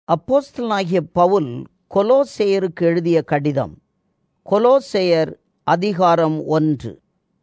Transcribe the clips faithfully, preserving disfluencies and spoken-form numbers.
அப்போஸ்தலனாகிய பவுல் கொலோசேயருக்கு எழுதிய கடிதம். கொலோசேயர் அதிகாரம் ஒன்று.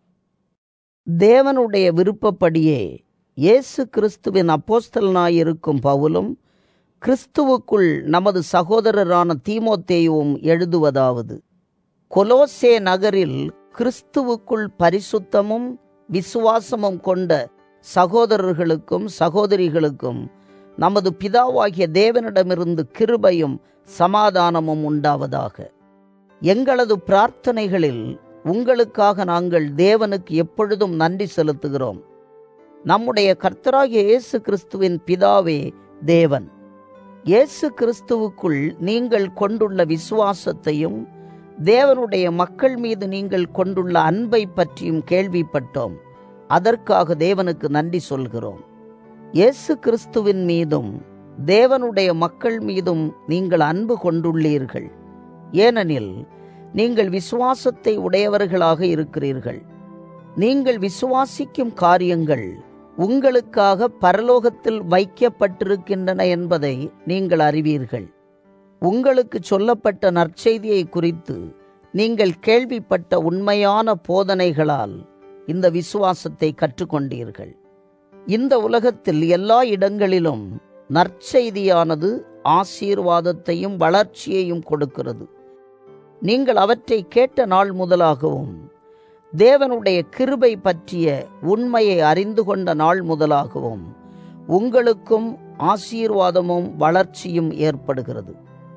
தேவனுடைய விருப்பப்படியே இயேசு கிறிஸ்துவின் அப்போஸ்தலனாயிருக்கும் பவுலும் கிறிஸ்துவுக்குள் நமது சகோதரரான தீமோத்தேயுவும் எழுதுவதாவது: கொலோசே நகரில் கிறிஸ்துவுக்குள் பரிசுத்தமும் விசுவாசமும் கொண்ட சகோதரர்களுக்கும் சகோதரிகளுக்கும் நமது பிதாவாகிய தேவனிடமிருந்து கிருபையும் சமாதானமும் உண்டாவதாக. எங்களது பிரார்த்தனைகளில் உங்களுக்காக நாங்கள் தேவனுக்கு எப்பொழுதும் நன்றி செலுத்துகிறோம். நம்முடைய கர்த்தராகிய இயேசு கிறிஸ்துவின் பிதாவே தேவன். இயேசு கிறிஸ்துவுக்குள் நீங்கள் கொண்டுள்ள விசுவாசத்தையும் தேவனுடைய மக்கள் மீது நீங்கள் கொண்டுள்ள அன்பை பற்றியும் கேள்விப்பட்டோம். அதற்காக தேவனுக்கு நன்றி சொல்கிறோம். இயேசு கிறிஸ்துவின் மீதும் தேவனுடைய மக்கள் மீதும் நீங்கள் அன்பு கொண்டுள்ளீர்கள். ஏனெனில் நீங்கள் விசுவாசத்தை உடையவர்களாக இருக்கிறீர்கள். நீங்கள் விசுவாசிக்கும் காரியங்கள் உங்களுக்காக பரலோகத்தில் வைக்கப்பட்டிருக்கின்றன என்பதை நீங்கள் அறிவீர்கள். உங்களுக்கு சொல்லப்பட்ட நற்செய்தியை குறித்து நீங்கள் கேள்விப்பட்ட உண்மையான போதனைகளால் இந்த விசுவாசத்தை கற்றுக்கொண்டீர்கள். இந்த உலகத்தில் எல்லா இடங்களிலும் நற்செய்தியானது ஆசீர்வாதத்தையும் வளர்ச்சியையும் கொடுக்கிறது. நீங்கள் அவற்றை கேட்ட நாள் முதலாகவும் தேவனுடைய கிருபை பற்றிய உண்மையை அறிந்து கொண்ட நாள் முதலாகவும் உங்களுக்கும் ஆசீர்வாதமும் வளர்ச்சியும் ஏற்படுகிறது.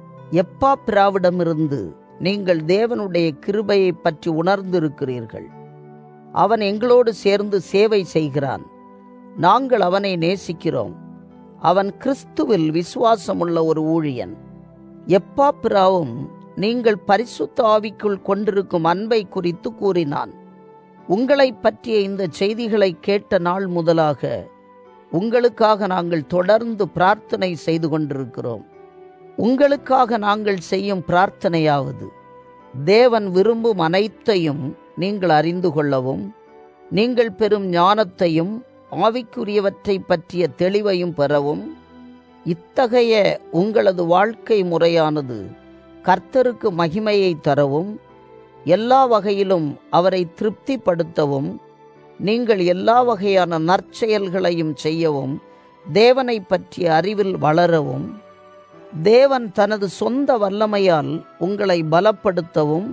எப்பாப்பிராவிடமிருந்து நீங்கள் தேவனுடைய கிருபையை பற்றி உணர்ந்திருக்கிறீர்கள். அவன் எங்களோடு சேர்ந்து சேவை செய்கிறான். நாங்கள் அவனை நேசிக்கிறோம். அவன் கிறிஸ்துவில் விசுவாசமுள்ள ஒரு ஊழியன். எப்பாப்பிராவும் நீங்கள் பரிசுத்த ஆவிக்குள் கொண்டிருக்கும் அன்பை குறித்து கூறினான். உங்களை பற்றிய இந்த செய்திகளை கேட்ட நாள் முதலாக உங்களுக்காக நாங்கள் தொடர்ந்து பிரார்த்தனை செய்து கொண்டிருக்கிறோம். உங்களுக்காக நாங்கள் செய்யும் பிரார்த்தனையாவது, தேவன் விரும்பும் அனைத்தையும் நீங்கள் அறிந்து கொள்ளவும், நீங்கள் பெறும் ஞானத்தையும் ஆவிக்குரியவற்றை பற்றிய தெளிவையும் பெறவும், இத்தகைய உங்களது வாழ்க்கை முறையானது கர்த்தருக்கு மகிமையை தரவும், எல்லா வகையிலும் அவரை திருப்திப்படுத்தவும், நீங்கள் எல்லா வகையான நற்செயல்களையும் செய்யவும், தேவனை பற்றிய அறிவில் வளரவும், தேவன் தனது சொந்த வல்லமையால் உங்களை பலப்படுத்தவும்,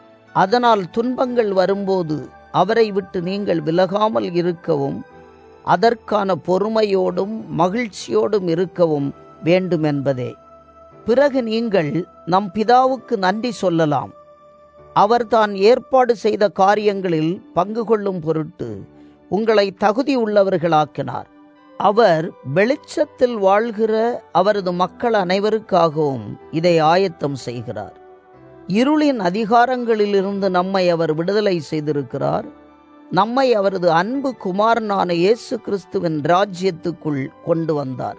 அதனால் துன்பங்கள் வரும்போது அவரை விட்டு நீங்கள் விலகாமல் இருக்கவும், அதற்கான பொறுமையோடும் மகிழ்ச்சியோடும் இருக்கவும் வேண்டுமென்பதே. பிறகு நீங்கள் நம் பிதாவுக்கு நன்றி சொல்லலாம். அவர் தான் ஏற்பாடு செய்த காரியங்களில் பங்கு கொள்ளும் பொருட்டு உங்களை தகுதி உள்ளவர்களாக்கினார். அவர் வெளிச்சத்தில் வாழ்கிற அவரது மக்கள் அனைவருக்காகவும் இதை ஆயத்தம் செய்கிறார். இருளின் அதிகாரங்களிலிருந்து நம்மை அவர் விடுதலை செய்திருக்கிறார். நம்மை அவரது அன்பு குமாரனான இயேசு கிறிஸ்துவின் ராஜ்யத்துக்குள் கொண்டு வந்தார்.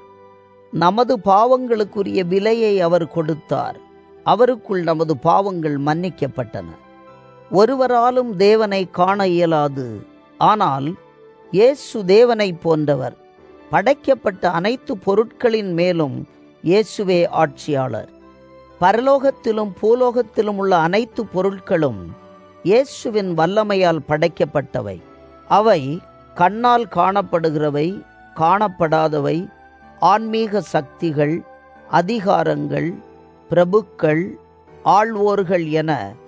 நமது பாவங்களுக்குரிய விலையை அவர் கொடுத்தார். அவருக்குள் நமது பாவங்கள் மன்னிக்கப்பட்டன. ஒருவராலும் தேவனை காண இயலாது. ஆனால் இயேசு தேவனை போன்றவர். படைக்கப்பட்ட அனைத்து பொருட்களின் மேலும் இயேசுவே ஆட்சியாளர். பரலோகத்திலும் பூலோகத்திலும் உள்ள அனைத்து பொருட்களும் இயேசுவின் வல்லமையால் படைக்கப்பட்டவை. அவை கண்ணால் காணப்படுகிறவை, காணப்படாதவை, ஆன்மீக சக்திகள், அதிகாரங்கள், பிரபுக்கள், ஆள்வோர்கள் என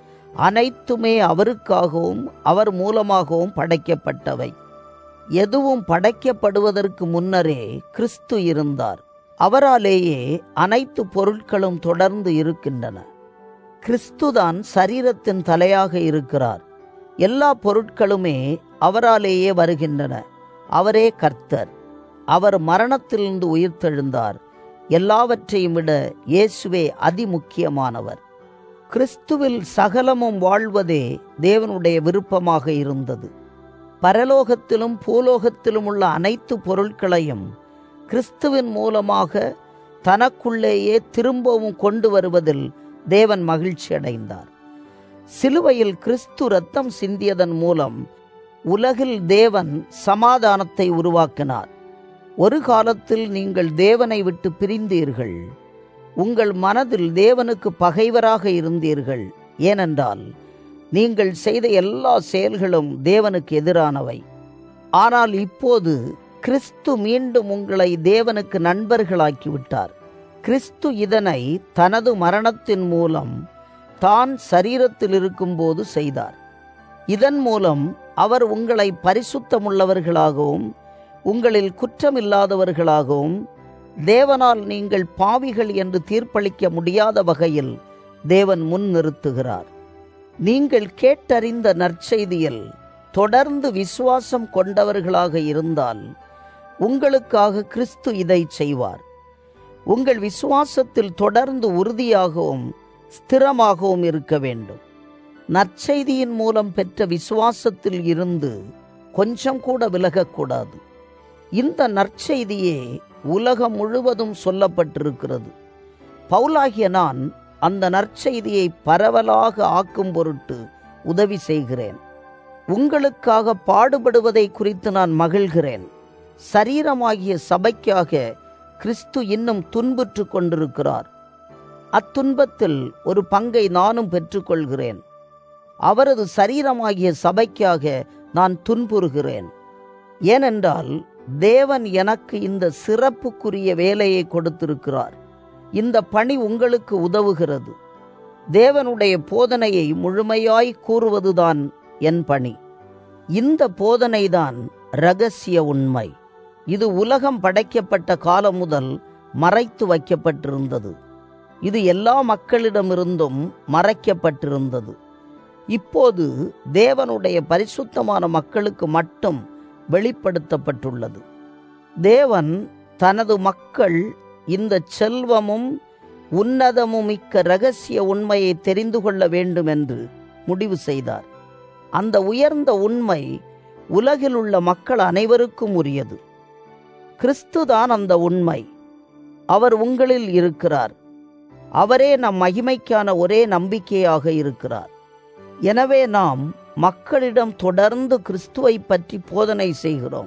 அனைத்துமே அவருக்காகவும் அவர் மூலமாகவும் படைக்கப்பட்டவை. எதுவும் படைக்கப்படுவதற்கு முன்னரே கிறிஸ்து இருந்தார். அவராலேயே அனைத்து பொருட்களும் தொடர்ந்து இருக்கின்றன. கிறிஸ்துதான் சரீரத்தின் தலையாக இருக்கிறார். எல்லா பொருட்களுமே அவராலேயே வருகின்றன. அவரே கர்த்தர். அவர் மரணத்திலிருந்து உயிர்த்தெழுந்தார். எல்லாவற்றையும் விட இயேசுவே அதிமுக்கியமானவர். கிறிஸ்துவில் சகலமும் வாழ்வதே தேவனுடைய விருப்பமாக இருந்தது. பரலோகத்திலும் பூலோகத்திலும் உள்ள அனைத்து பொருட்களையும் கிறிஸ்துவின் மூலமாக தனக்குள்ளேயே திரும்பவும் கொண்டு வருவதில் தேவன் மகிழ்ச்சி அடைந்தார். சிலுவையில் கிறிஸ்து இரத்தம் சிந்தியதன் மூலம் உலகில் தேவன் சமாதானத்தை உருவாக்கினார். ஒரு காலத்தில் நீங்கள் தேவனை விட்டு பிரிந்தீர்கள். உங்கள் மனதில் தேவனுக்கு பகைவராக இருந்தீர்கள். ஏனென்றால் நீங்கள் செய்த எல்லா செயல்களும் தேவனுக்கு எதிரானவை. ஆனால் இப்போது கிறிஸ்து மீண்டும் உங்களை தேவனுக்கு நண்பர்களாக்கிவிட்டார். கிறிஸ்து இதனை தனது மரணத்தின் மூலம் தான் சரீரத்தில் இருக்கும்போது செய்தார். இதன் மூலம் அவர் உங்களை பரிசுத்தமுள்ளவர்களாகவும் உங்களில் குற்றமில்லாதவர்களாகவும் தேவனால் நீங்கள் பாவிகள் என்று தீர்ப்பளிக்க முடியாத வகையில் தேவன் முன் நிறுத்துகிறார். நீங்கள் கேட்டறிந்த நற்செய்தியில் தொடர்ந்து விசுவாசம் கொண்டவர்களாக இருந்தால் உங்களுக்காக கிறிஸ்து இதை செய்வார். உங்கள் விசுவாசத்தில் தொடர்ந்து உறுதியாகவும் ஸ்திரமாகவும் இருக்க வேண்டும். நற்செய்தியின் மூலம் பெற்ற விசுவாசத்தில் இருந்து கொஞ்சம் கூட விலகக்கூடாது. இந்த நற்செய்தியே உலகம் முழுவதும் சொல்லப்பட்டிருக்கிறது. பவுலாகிய நான் அந்த நற்செய்தியை பரவலாக ஆக்கும் பொருட்டு உதவி செய்கிறேன். உங்களுக்காக பாடுபடுவதை குறித்து நான் மகிழ்கிறேன். சரீரமாகிய சபைக்காக கிறிஸ்து இன்னும் துன்புற்று கொண்டிருக்கிறார். அத்துன்பத்தில் ஒரு பங்கை நானும் பெற்றுக்கொள்கிறேன். அவரது சரீரமாகிய சபைக்காக நான் துன்புறுகிறேன். ஏனென்றால் தேவன் எனக்கு இந்த சிறப்புக்குரிய வேலையை கொடுத்திருக்கிறார். இந்த பணி உங்களுக்கு உதவுகிறது. தேவனுடைய போதனையை முழுமையாய் கூறுவதுதான் என் பணி. இந்த போதனைதான் இரகசிய உண்மை. இது உலகம் படைக்கப்பட்ட காலம் முதல் மறைத்து வைக்கப்பட்டிருந்தது. இது எல்லா மக்களிடமிருந்தும் மறைக்கப்பட்டிருந்தது. இப்போது தேவனுடைய பரிசுத்தமான மக்களுக்கு மட்டும் வெளிப்படுத்தப்பட்டுள்ளது. தேவன் தனது மக்கள் இந்த செல்வமும் உன்னதமும் மிக்க இரகசிய உண்மையை தெரிந்து கொள்ள வேண்டும் என்று முடிவு செய்தார். அந்த உயர்ந்த உண்மை உலகில் உள்ள மக்கள் அனைவருக்கும் உரியது. கிறிஸ்துதான் அந்த உண்மை. அவர் உங்களில் இருக்கிறார். அவரே நம் மகிமைக்கான ஒரே நம்பிக்கையாக இருக்கிறார். எனவே நாம் மக்களிடம் தொடர்ந்து கிறிஸ்துவை பற்றி போதனை செய்கிறோம்.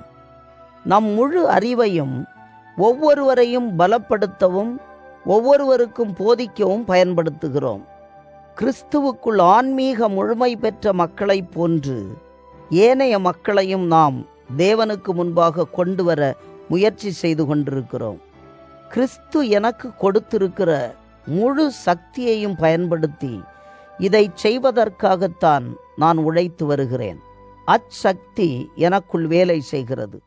நம் முழு அறிவையும் ஒவ்வொருவரையும் பலப்படுத்தவும் ஒவ்வொருவருக்கும் போதிக்கவும் பயன்படுத்துகிறோம். கிறிஸ்துவுக்குள் ஆன்மீக முழுமை பெற்ற மக்களைப் போன்று ஏனைய மக்களையும் நாம் தேவனுக்கு முன்பாக கொண்டு வர முயற்சி செய்து கொண்டிருக்கிறோம். கிறிஸ்து எனக்கு கொடுத்திருக்கிற முழு சக்தியையும் பயன்படுத்தி இதை செய்வதற்காகத்தான் நான் உழைத்து வருகிறேன். அச்சக்தி எனக்குள் வேலை செய்கிறது.